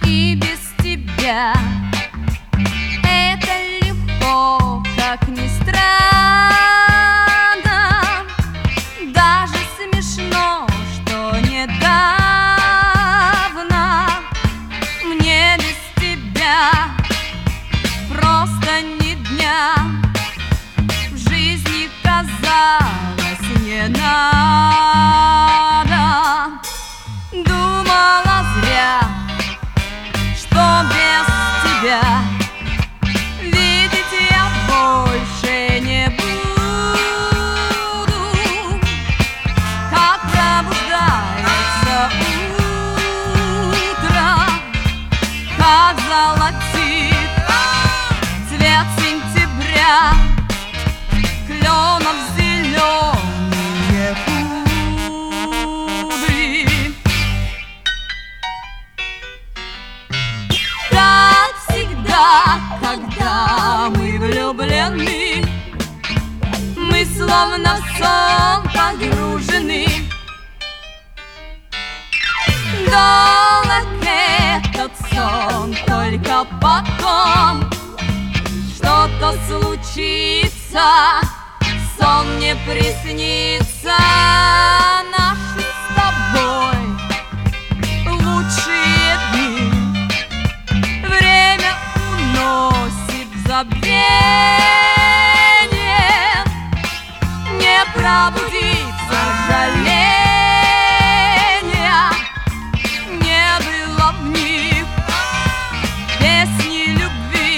и без тебя. Это легко, как ни странно, даже смешно, что недавно мне без тебя просто ни дня в жизни казалось не надо. Думала зря, что без тебя видеть я больше не буду. Как пробуждается утро, как золотит цвет сентября, кленов зеленые кудри. Как всегда, когда мы влюблены, мы словно в сон погружены. Долг этот сон, только потом что-то случится, сон не приснится. Наши с тобой лучшие дни время уносит в забвение. Не пробудить сожаления, не было в них песни любви,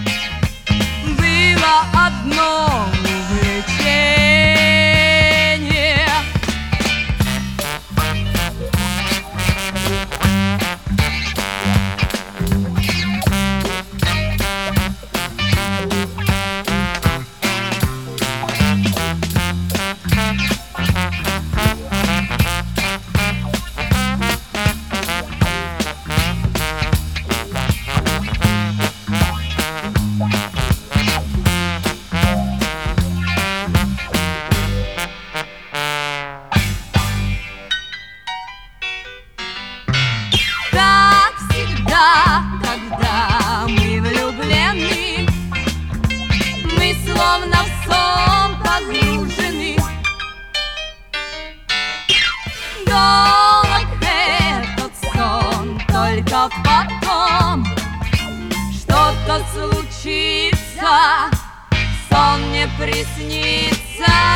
было одно увлечение. Как всегда, когда мы влюблены, мы словно в сон погружены. Долг этот сон, только потом что-то случится, сон не приснится.